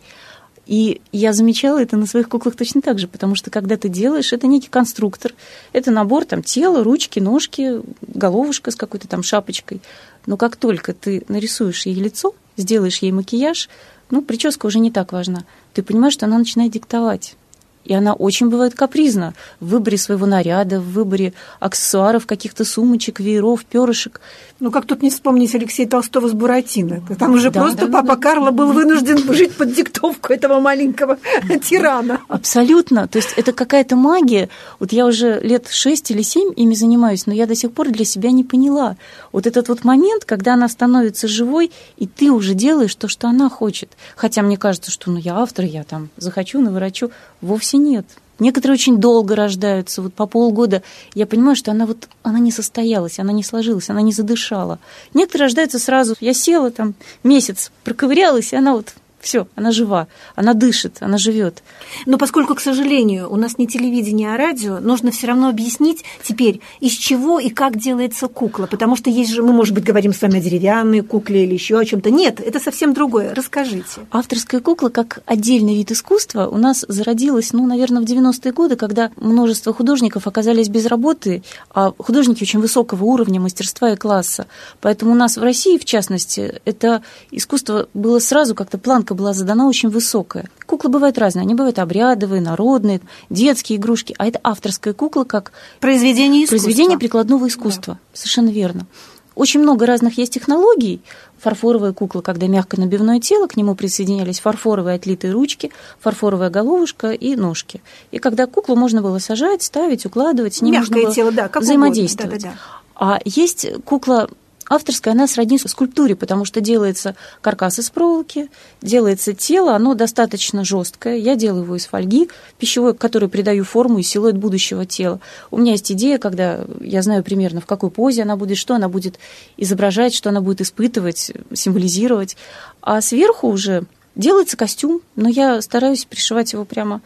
И я замечала это на своих куклах точно так же, потому что когда ты делаешь, это некий конструктор, это набор там тела, ручки, ножки, головушка с какой-то там шапочкой. Но как только ты нарисуешь ей лицо, сделаешь ей макияж, ну, прическа уже не так важна, ты понимаешь, что она начинает диктовать. И она очень бывает капризна в выборе своего наряда, в выборе аксессуаров, каких-то сумочек, вееров, перышек. Ну, как тут не вспомнить Алексея Толстого с Буратино? Там уже да, просто да, папа да. Карло был вынужден жить под диктовку этого маленького тирана. Абсолютно. То есть это какая-то магия. Вот я уже лет шесть или семь ими занимаюсь, но я до сих пор для себя не поняла. Вот этот вот момент, когда она становится живой, и ты уже делаешь то, что она хочет. Хотя мне кажется, что ну, я автор, я там захочу, наворочу. Вовсе нет. Некоторые очень долго рождаются, вот по полгода. Я понимаю, что она вот она не состоялась, она не сложилась, она не задышала. Некоторые рождаются сразу. Я села там месяц, проковырялась, и она вот все, она жива, она дышит, она живет. Но поскольку, к сожалению, у нас не телевидение, а радио, нужно все равно объяснить теперь, из чего и как делается кукла. Потому что есть же, мы, может быть, говорим с вами о деревянной кукле или еще о чем-то. Нет, это совсем другое. Расскажите. Авторская кукла, как отдельный вид искусства, у нас зародилась, ну, наверное, в девяностые годы, когда множество художников оказались без работы, а художники очень высокого уровня, мастерства и класса. Поэтому у нас в России, в частности, это искусство было сразу как-то планка была задана очень высокая. Куклы бывают разные. Они бывают обрядовые, народные, детские игрушки. А это авторская кукла как произведение искусства. Произведение прикладного искусства. Да. Совершенно верно. Очень много разных есть технологий. Фарфоровая кукла, когда мягкое набивное тело, к нему присоединялись фарфоровые отлитые ручки, фарфоровая головушка и ножки. И когда куклу можно было сажать, ставить, укладывать, с ней мягкое можно было тело, да, как взаимодействовать. Да, да, да. А есть кукла авторская, она сродни скульптуре, потому что делается каркас из проволоки, делается тело, оно достаточно жесткое. Я делаю его из фольги пищевой, которой придаю форму и силуэт будущего тела. У меня есть идея, когда я знаю примерно, в какой позе она будет, что она будет изображать, что она будет испытывать, символизировать. А сверху уже делается костюм, но я стараюсь пришивать его прямо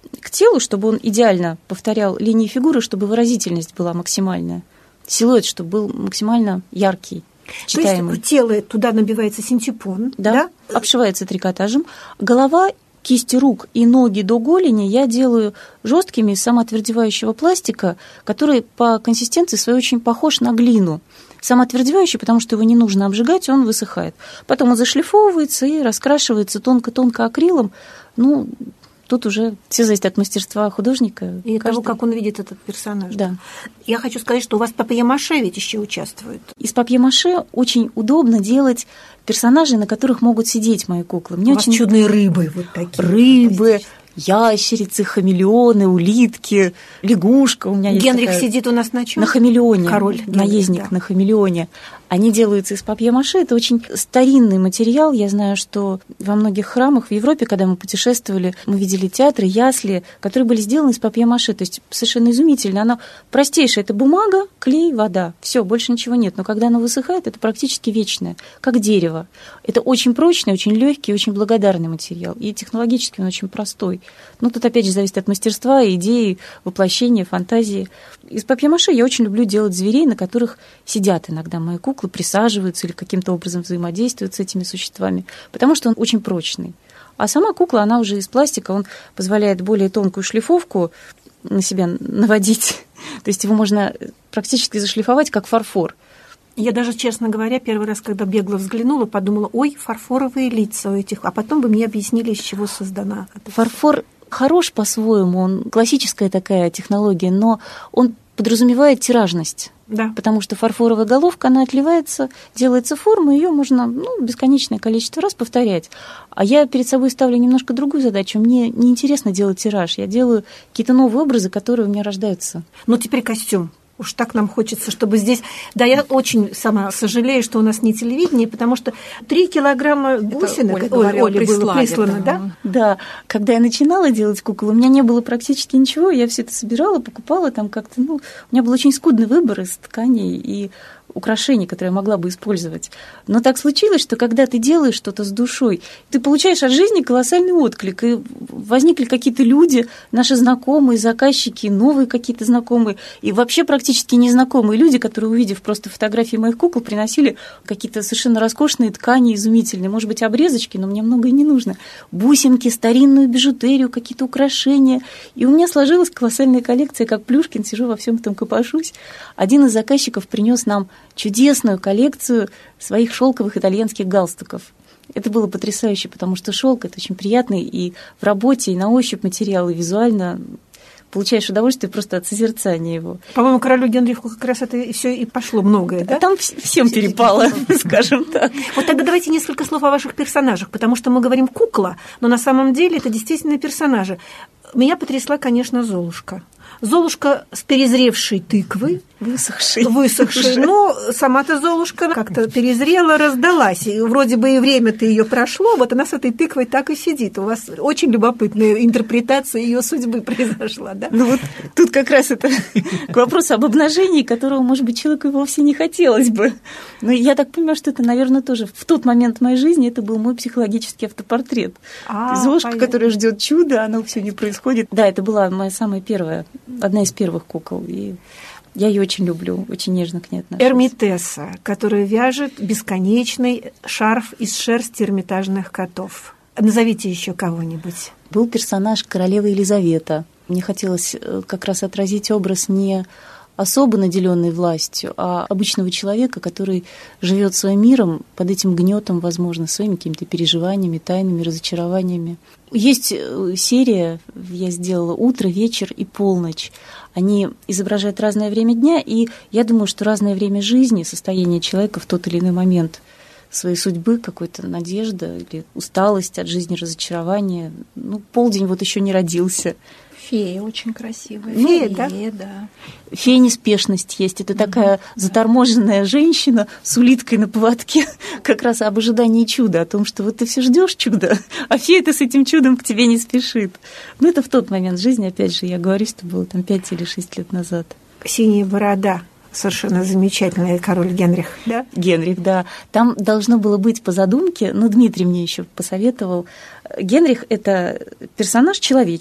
к телу, чтобы он идеально повторял линии фигуры, чтобы выразительность была максимальная. Силуэт, чтобы был максимально яркий, читаемый. То есть тело, туда набивается синтепон, да? Да? Обшивается трикотажем. Голова, кисти рук и ноги до голени я делаю жесткими из самоотвердевающего пластика, который по консистенции своей очень похож на глину. Самоотвердевающий, потому что его не нужно обжигать, он высыхает. Потом он зашлифовывается и раскрашивается тонко-тонко акрилом. Ну, тут уже все зависит от мастерства художника. И от Каждый... того, как он видит этот персонаж. Да. Я хочу сказать, что у вас папье-маше ведь еще участвует. Из папье-маше очень удобно делать персонажей, на которых могут сидеть мои куклы. Мне у очень... вас чудные рыбы вот такие. Рыбы, ящерицы, хамелеоны, улитки, лягушка. У меня есть Генрих такая... сидит у нас на чем? На хамелеоне. Король Генрих, наездник да. на хамелеоне. Они делаются из папье-маше. Это очень старинный материал. Я знаю, что во многих храмах в Европе, когда мы путешествовали, мы видели театры, ясли, которые были сделаны из папье-маше. То есть совершенно изумительно. Оно простейшее. Это бумага, клей, вода. Все, больше ничего нет. Но когда оно высыхает, это практически вечное, как дерево. Это очень прочный, очень легкий, очень благодарный материал. И технологически он очень простой. Ну, тут опять же зависит от мастерства, идеи, воплощения, фантазии. Из папье-маше я очень люблю делать зверей, на которых сидят иногда мои куклы, присаживаются или каким-то образом взаимодействуют с этими существами, потому что он очень прочный. А сама кукла, она уже из пластика, он позволяет более тонкую шлифовку на себя наводить. То есть его можно практически зашлифовать, как фарфор. Я даже, честно говоря, первый раз, когда бегло взглянула, подумала, ой, фарфоровые лица у этих, а потом вы мне объяснили, из чего создана. Фарфор хорош по-своему, он классическая такая технология, но он подразумевает тиражность. Да. Потому что фарфоровая головка, она отливается, делается форма, ее можно ну, бесконечное количество раз повторять. А я перед собой ставлю немножко другую задачу. Мне неинтересно делать тираж. Я делаю какие-то новые образы, которые у меня рождаются. Ну, теперь костюм. Уж так нам хочется, чтобы здесь... Да, я очень сама сожалею, что у нас не телевидение, потому что три килограмма бусинок Оле, Оле было прислано, да? Да. Когда я начинала делать кукол, у меня не было практически ничего. Я все это собирала, покупала там как-то... Ну, у меня был очень скудный выбор из тканей и украшений, которые я могла бы использовать. Но так случилось, что когда ты делаешь что-то с душой, ты получаешь от жизни колоссальный отклик. И возникли какие-то люди, наши знакомые, заказчики, новые какие-то знакомые, и вообще практически незнакомые люди, которые, увидев просто фотографии моих кукол, приносили какие-то совершенно роскошные ткани, изумительные. Может быть, обрезочки, но мне многое не нужно. Бусинки, старинную бижутерию, какие-то украшения. И у меня сложилась колоссальная коллекция, как Плюшкин, сижу во всем этом копошусь. Один из заказчиков принес нам чудесную коллекцию своих шелковых итальянских галстуков. Это было потрясающе, потому что шелк это очень приятный и в работе, и на ощупь материал, и визуально получаешь удовольствие просто от созерцания его. По-моему, королю Генриху как раз это все и пошло многое, да? Там всем перепало, скажем так. Вот тогда давайте несколько слов о ваших персонажах, потому что мы говорим «кукла», но на самом деле это действительно персонажи. Меня потрясла, конечно, Золушка. Золушка с перезревшей тыквы. Высохшей. Высохшей. Но сама-то Золушка как-то перезрела, раздалась. И вроде бы и время-то ее прошло, вот она с этой тыквой так и сидит. У вас очень любопытная интерпретация ее судьбы произошла, да? Ну вот тут как раз это к вопросу об обнажении, которого, может быть, человеку вовсе не хотелось бы. Но я так понимаю, что это, наверное, тоже в тот момент моей жизни это был мой психологический автопортрет. А, Золушка, понятно. Которая ждет чуда, оно все не происходит. Да, это была моя самая первая, одна из первых кукол. И я ее очень люблю, очень нежно к ней отношусь. Эрмитесса, которая вяжет бесконечный шарф из шерсти эрмитажных котов. Назовите еще кого-нибудь. Был персонаж королевы Елизавета. Мне хотелось как раз отразить образ не особо наделенной властью, а обычного человека, который живет своим миром под этим гнетом, возможно, своими какими-то переживаниями, тайнами, разочарованиями. Есть серия, я сделала «Утро», «Вечер» и «Полночь». Они изображают разное время дня, и я думаю, что разное время жизни, состояние человека в тот или иной момент своей судьбы, какой-то надежда или усталость от жизни, разочарование. Ну, полдень вот еще не родился. Фея очень красивая. Ну, фея, да? Фея, да. Фея неспешность есть. Это такая mm-hmm. заторможенная женщина с улиткой на поводке, как раз об ожидании чуда, о том, что вот ты все ждешь чуда, а фея-то с этим чудом к тебе не спешит. Ну, это в тот момент жизни, опять же, я говорю, что было там пять или шесть лет назад. Синяя борода. Совершенно замечательный король Генрих, да? Генрих, да. Там должно было быть по задумке, но Дмитрий мне еще посоветовал. Генрих – это персонаж-человечек,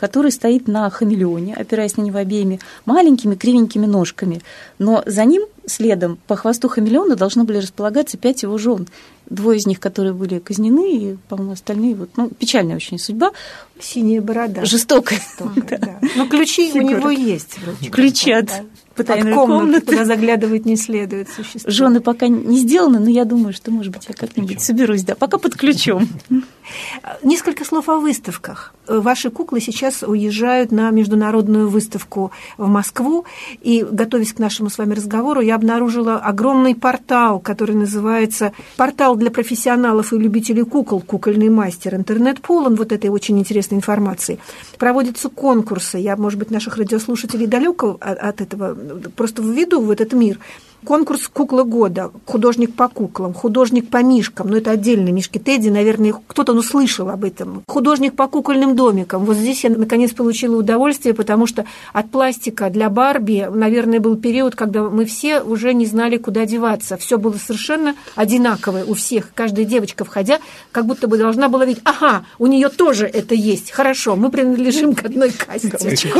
который стоит на хамелеоне, опираясь на него обеими маленькими кривенькими ножками. Но за ним следом по хвосту хамелеона должны были располагаться пять его жен. Двое из них, которые были казнены, и, по-моему, остальные, вот, ну, печальная очень судьба. Синяя борода. Жестокая. Жестокая, да. Но ключи у него есть. Ключи от потайной комнаты, куда заглядывать не следует существовать. Жены пока не сделаны, но я думаю, что, может быть, я как-нибудь соберусь, да, пока под ключом. Несколько слов о выставках. Ваши куклы сейчас уезжают на международную выставку в Москву, и, готовясь к нашему с вами разговору, я обнаружила огромный портал, который называется «Портал для профессионалов и любителей кукол. Кукольный мастер». Интернет полон вот этой очень интересной информации. Проводятся конкурсы. Я, может быть, наших радиослушателей далеко от этого, просто введу в этот мир. Конкурс «Кукла года», художник по куклам, художник по мишкам, ну это отдельно, мишки Тедди, наверное, кто-то ну, слышал об этом, художник по кукольным домикам. Вот здесь я, наконец, получила удовольствие, потому что от пластика для Барби, наверное, был период, когда мы все уже не знали, куда деваться. Все было совершенно одинаковое у всех. Каждая девочка, входя, как будто бы должна была видеть, ага, у нее тоже это есть, хорошо, мы принадлежим к одной касте.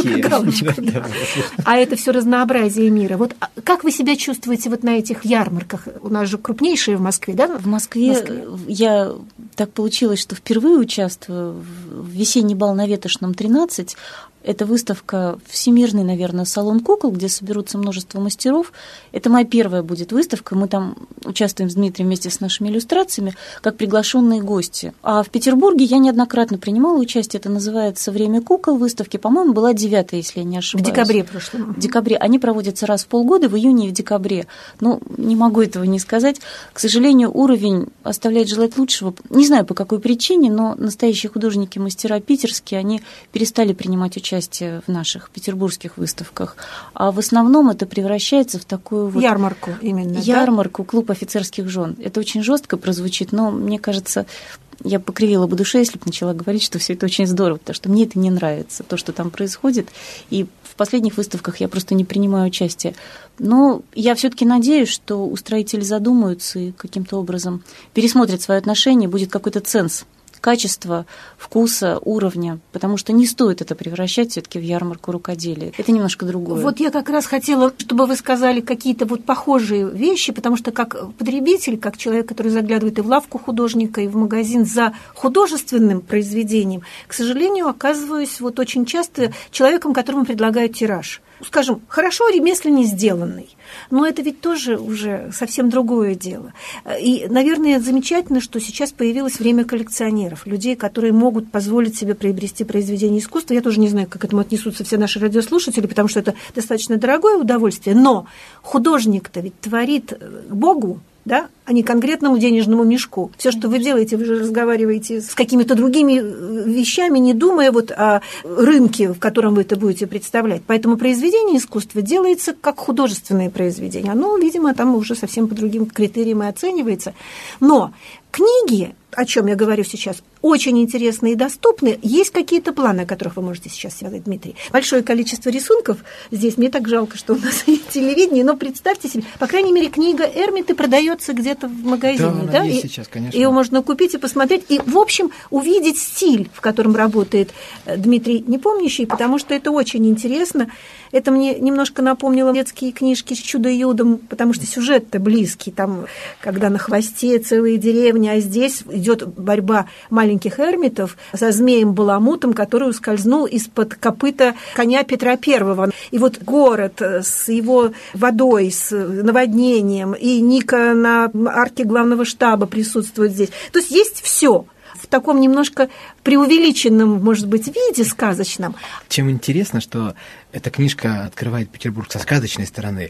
А это все разнообразие мира. Вот как вы себя чувствуете вот на этих ярмарках? У нас же крупнейшие в Москве, да? В Москве, в Москве я так получилось, что впервые участвую в весенний бал на Ветошном тринадцать. Это выставка «Всемирный, наверное, салон кукол», где соберутся множество мастеров. Это моя первая будет выставка. Мы там участвуем с Дмитрием вместе с нашими иллюстрациями, как приглашенные гости. А в Петербурге я неоднократно принимала участие. Это называется «Время кукол». Выставки, по-моему, была девятая, если я не ошибаюсь. В декабре прошлом. В декабре. Они проводятся раз в полгода, в июне и в декабре. Ну, не могу этого не сказать. К сожалению, уровень оставляет желать лучшего. Не знаю, по какой причине, но настоящие художники, мастера питерские, они перестали принимать участие участие в наших петербургских выставках, а в основном это превращается в такую вот ярмарку именно, ярмарку, да? Клуб офицерских жен. Это очень жестко прозвучит, но мне кажется, я покривила бы душе, если бы начала говорить, что все это очень здорово, потому что мне это не нравится, то, что там происходит, и в последних выставках я просто не принимаю участие. Но я все-таки надеюсь, что устроители задумаются и каким-то образом пересмотрят свое отношение, будет какой-то ценз качества, вкуса, уровня, потому что не стоит это превращать все-таки в ярмарку рукоделия. Это немножко другое. Вот я как раз хотела, чтобы вы сказали какие-то вот похожие вещи, потому что как потребитель, как человек, который заглядывает и в лавку художника, и в магазин за художественным произведением, к сожалению, оказываюсь вот очень часто человеком, которому предлагают тираж. Скажем, хорошо ремесленный сделанный, но это ведь тоже уже совсем другое дело. И, наверное, замечательно, что сейчас появилось время коллекционеров, людей, которые могут позволить себе приобрести произведение искусства. Я тоже не знаю, как к этому отнесутся все наши радиослушатели, потому что это достаточно дорогое удовольствие, но художник-то ведь творит Богу, да, а не конкретному денежному мешку. Все, что вы делаете, вы же разговариваете с какими-то другими вещами, не думая вот о рынке, в котором вы это будете представлять. Поэтому произведение искусства делается как художественное произведение. Оно, видимо, там уже совсем по другим критериям и оценивается. Но книги, о чем я говорю сейчас, очень интересны и доступны. Есть какие-то планы, о которых вы можете сейчас сказать, Дмитрий? Большое количество рисунков здесь. Мне так жалко, что у нас есть телевидение, но представьте себе, по крайней мере, книга Эрмиты продается где-то в магазине. Да, да? Есть И сейчас, конечно. ее можно купить и посмотреть, и, в общем, увидеть стиль, в котором работает Дмитрий Непомнящий, потому что это очень интересно. Это мне немножко напомнило детские книжки с Чудо-Юдом, потому что сюжет-то близкий, там, когда на хвосте целые деревни, а здесь идет борьба маленьких эрмитов со змеем-баламутом, который ускользнул из-под копыта коня Петра Первого. И вот город с его водой, с наводнением, и Ника на арке главного штаба присутствует здесь. То есть есть все в таком немножко преувеличенном, может быть, виде сказочном. Чем интересно, что эта книжка открывает Петербург со сказочной стороны,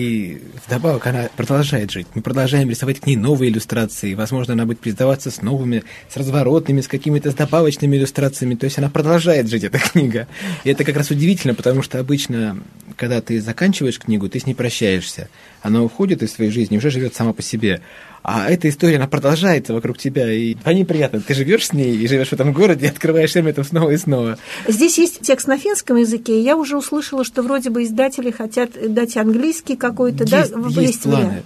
и вдобавок она продолжает жить. Мы продолжаем рисовать к ней новые иллюстрации, возможно, она будет передаваться с новыми, с разворотными, с какими-то добавочными иллюстрациями, то есть она продолжает жить, эта книга. И это как раз удивительно, потому что обычно, когда ты заканчиваешь книгу, ты с ней прощаешься. Она уходит из твоей жизни, уже живет сама по себе. А эта история, она продолжается вокруг тебя, и они приятно. Ты живешь с ней и живешь в этом городе, и открываешь эрмитов снова и снова. Здесь есть текст на финском языке, я уже услышала, что вроде бы издатели хотят дать английский какой-то, есть, да? Есть планы.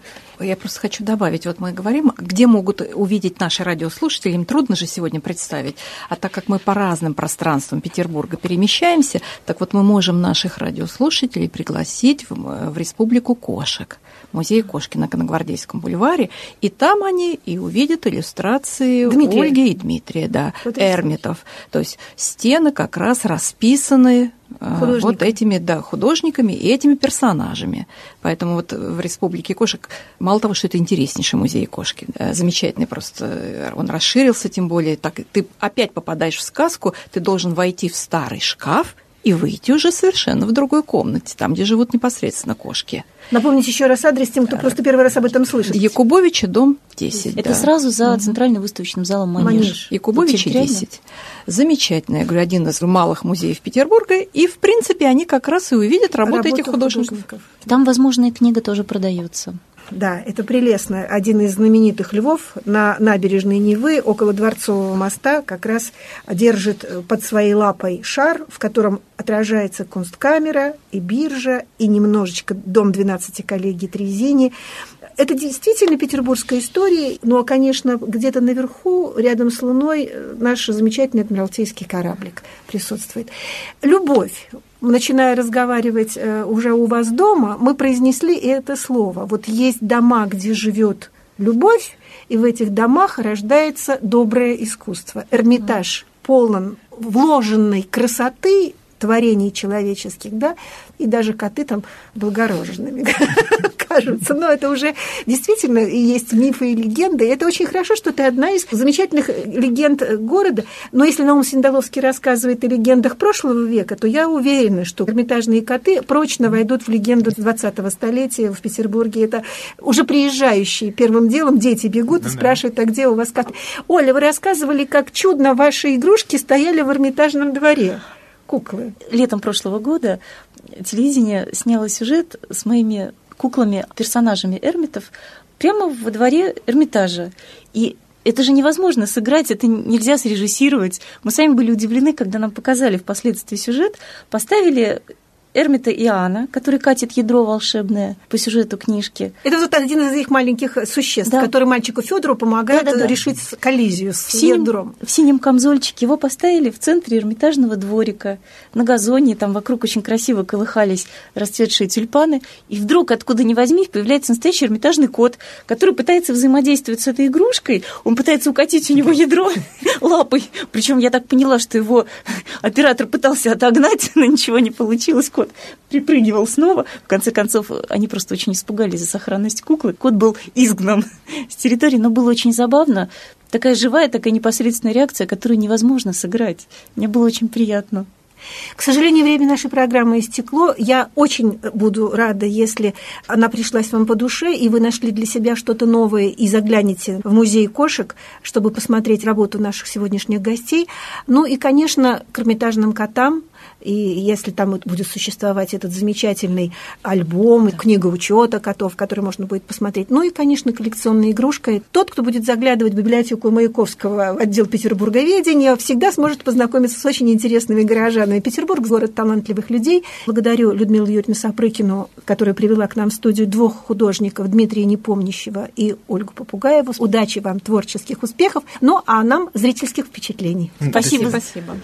Я просто хочу добавить, вот мы говорим, где могут увидеть наши радиослушатели, им трудно же сегодня представить, а так как мы по разным пространствам Петербурга перемещаемся, так вот мы можем наших радиослушателей пригласить в, в Республику кошек, музей кошки на Коногвардейском бульваре, и там они и увидят иллюстрации Дмитрия. Ольги и Дмитрия, да, вот Эрмитов. То есть стены как раз расписаны вот этими, да, художниками и этими персонажами. Поэтому вот в Республике кошек, мало того, что это интереснейший музей кошки, замечательный просто, он расширился, тем более, так ты опять попадаешь в сказку, ты должен войти в старый шкаф и выйти уже совершенно в другой комнате, там, где живут непосредственно кошки. Напомните еще раз адрес тем, кто просто первый раз об этом слышит. Якубовича, дом десять. Это да. сразу за угу. центральным выставочным залом «Манеж». Манеж. Якубовича, десять. Замечательно, я говорю, один из малых музеев Петербурга, и, в принципе, они как раз и увидят работу, работу этих художников. художников. Там, возможно, и книга тоже продается. Да, это прелестно. Один из знаменитых львов на набережной Невы около Дворцового моста как раз держит под своей лапой шар, в котором отражается Кунсткамера и биржа, и немножечко дом двенадцати коллегий Трезини. Это действительно петербургская история, но, конечно, где-то наверху, рядом с Луной, наш замечательный адмиралтейский кораблик присутствует. Любовь. Начиная разговаривать уже у вас дома, мы произнесли это слово. Вот есть дома, где живет любовь, и в этих домах рождается доброе искусство. Эрмитаж полон вложенной красоты творений человеческих, да, и даже коты там благороженными кажутся. Но это уже действительно есть мифы и легенды. И это очень хорошо, что ты одна из замечательных легенд города. Но если Наум Синдаловский рассказывает о легендах прошлого века, то я уверена, что эрмитажные коты прочно войдут в легенду двадцатого столетия в Петербурге. Это уже приезжающие первым делом дети бегут и спрашивают, а где у вас коты? Оля, вы рассказывали, как чудно ваши игрушки стояли в Эрмитажном дворе. Куклы. Летом прошлого года телевидение сняло сюжет с моими куклами, персонажами Эрмитов, прямо во дворе Эрмитажа. И это же невозможно сыграть, это нельзя срежиссировать. Мы сами были удивлены, когда нам показали впоследствии сюжет, поставили Эрмита и Иоанна, который катит ядро волшебное по сюжету книжки. Это вот один из их маленьких существ, да. который мальчику Федору помогает да, да, да. решить коллизию с в синем, ядром. В синем камзольчике его поставили в центре Эрмитажного дворика, на газоне, там вокруг очень красиво колыхались расцветшие тюльпаны, и вдруг, откуда ни возьми, появляется настоящий эрмитажный кот, который пытается взаимодействовать с этой игрушкой, он пытается укатить у него ядро лапой, причем я так поняла, что его оператор пытался отогнать, но ничего не получилось, кот припрыгивал снова. В конце концов, они просто очень испугались за сохранность куклы. Кот был изгнан с территории, но было очень забавно. Такая живая, такая непосредственная реакция, которую невозможно сыграть. Мне было очень приятно. К сожалению, время нашей программы истекло. Я очень буду рада, если она пришлась вам по душе, и вы нашли для себя что-то новое и заглянете в музей кошек, чтобы посмотреть работу наших сегодняшних гостей. Ну и, конечно, к эрмитажным котам. И если там будет существовать этот замечательный альбом, книга учета котов, который можно будет посмотреть. Ну и, конечно, коллекционная игрушка. Тот, кто будет заглядывать в библиотеку Маяковского в отдел петербурговедения, всегда сможет познакомиться с очень интересными горожанами. Петербург – город талантливых людей. Благодарю Людмилу Юрьевну Сапрыкину, которая привела к нам в студию двух художников, Дмитрия Непомнящего и Ольгу Попугаеву. Удачи вам, творческих успехов, ну а нам зрительских впечатлений. Спасибо. Спасибо.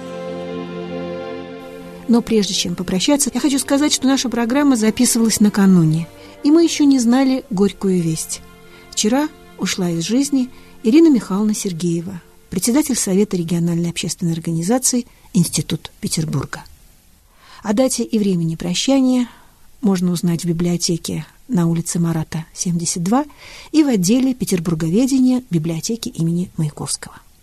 Но прежде чем попрощаться, я хочу сказать, что наша программа записывалась накануне, и мы еще не знали горькую весть. Вчера ушла из жизни Ирина Михайловна Сергеева, председатель Совета региональной общественной организации «Институт Петербурга». О дате и времени прощания можно узнать в библиотеке на улице Марата, семьдесят два, и в отделе петербурговедения библиотеки имени Маяковского.